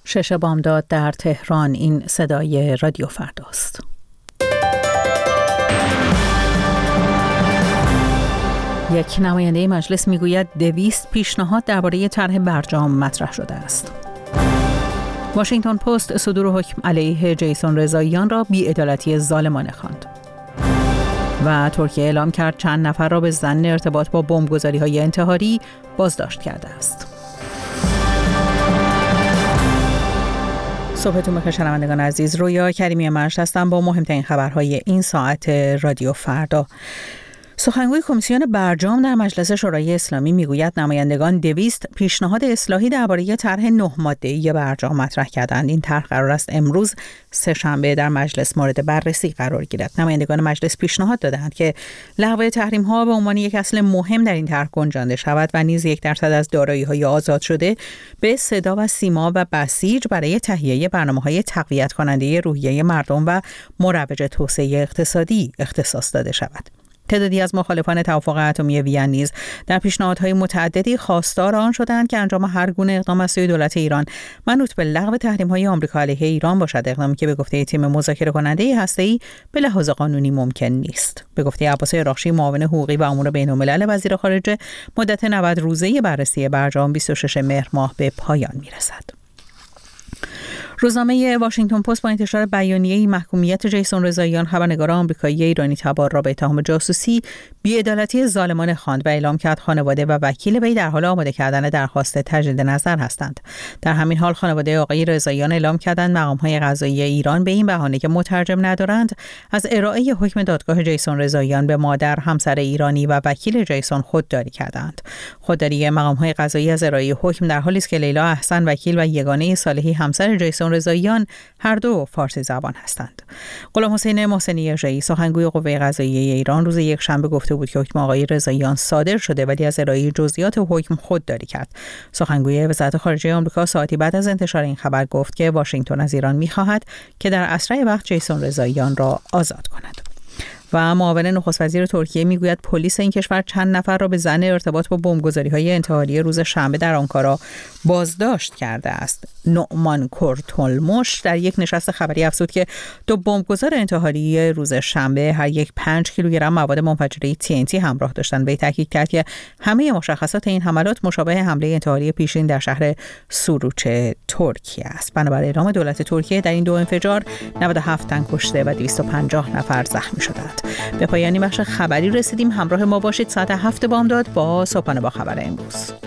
6 بامداد در تهران. این صدای رادیو فرداست. یک نماینده مجلس میگوید 200 پیشنهاد درباره طرح برجام مطرح شده است. واشنگتن پست صدور حکم علیه جیسون رضاییان را بی‌عدالتی ظالمانه خواند. و ترکیه اعلام کرد چند نفر را به ظن ارتباط با بمبگذاری‌های انتحاری بازداشت کرده است. صبحتون بخیر شنوندگان عزیز. رویا کریمی مرش هستم با مهمترین خبرهای این ساعت رادیو فردا. سخنگوی کمیسیون برجام در مجلس شورای اسلامی میگوید نمایندگان 200 پیشنهاد اصلاحی درباره طرح 9 ماده‌ای برجام مطرح کردند. این طرح قرار است امروز سه‌شنبه در مجلس مورد بررسی قرار گیرد. نمایندگان مجلس پیشنهاد دادند که لغو تحریم‌ها به عنوان یک اصل مهم در این طرح گنجانده شود و نیز 1% از دارایی‌های آزاد شده به صدا و سیما و بسیج برای تهیه برنامه‌های تقویت کننده روحیه مردم و مروج توسعه اقتصادی اختصاص داده شود. تعدادی از مخالفان توافق اتمی وین نیز در پیشنهادهای متعددی خواستار آن شدند که انجام هر گونه اقدام از سوی دولت ایران منوط به لغو تحریم‌های آمریکا علیه ایران باشد، اقدامی که به گفته تیم مذاکره کننده هسته‌ای به لحاظ قانونی ممکن نیست. به گفته عباس عراقچی معاون حقوقی و امور بین‌الملل وزیر خارجه، مدت 90 روزه بررسی برجام 26 مهر ماه به پایان می‌رسد. روزنامه واشنگتن پست با انتشار بیانیه‌ای محکومیت جیسون رضاییان خبرنگار آمریکایی ایرانی تبار را به اتهام جاسوسی بی‌عدالتی ظالمانه خواند و اعلام کرد خانواده و وکیل وی در حال آماده کردن درخواست تجدید نظر هستند. در همین حال خانواده آقای رضاییان اعلام کردند مقام‌های قضایی ایران به این بهانه که مترجم ندارند از ارائه حکم دادگاه جیسون رضاییان به مادر، همسر ایرانی و وکیل جیسون خودداری کردند. خودداری مقام‌های قضایی از ارائه حکم در حالی است که لیلا احسن وکیل و یگانه صالحی همسر جیسون رضاییان هر دو فارسی زبان هستند. غلام حسین محسنی ژی سخنگوی قوه قضاییه ایران روز یکشنبه گفته بود که حکم آقای رضاییان صادر شده ولی از ارائه جزئیات حکم خودداری کرد. سخنگوی وزارت خارجه آمریکا ساعتی بعد از انتشار این خبر گفت که واشنگتن از ایران می‌خواهد که در اسرع وقت جیسون رضاییان را آزاد کند. و معاون نخست وزیر ترکیه میگوید پلیس این کشور چند نفر را به ظن ارتباط با بمبگذاری‌های انتحاری روز شنبه در آنکارا بازداشت کرده است. نعمان کورتولمش در یک نشست خبری افزود که 2 بمبگذار انتحاری روز شنبه هر یک 5 کیلوگرم مواد منفجره TNT همراه داشتند. وی تاکید کرد که همه مشخصات این حملات مشابه حمله انتحاری پیشین در شهر سوروچ ترکیه است. بنابر اعلام دولت ترکیه در این 2 انفجار 97 تن کشته و 250 نفر زخمی شدند. به پایان بخش خبری رسیدیم. همراه ما باشید ساعت 7 بامداد با صبحانه با خبر امروز.